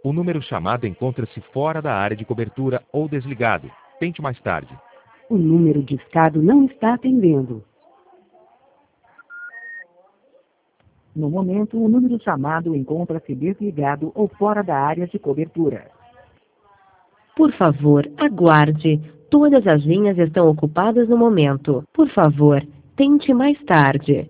O número chamado encontra-se fora da área de cobertura ou desligado. Tente mais tarde. O número discado não está atendendo. No momento, o número chamado encontra-se desligado ou fora da área de cobertura. Por favor, aguarde. Todas as linhas estão ocupadas no momento. Por favor, tente mais tarde.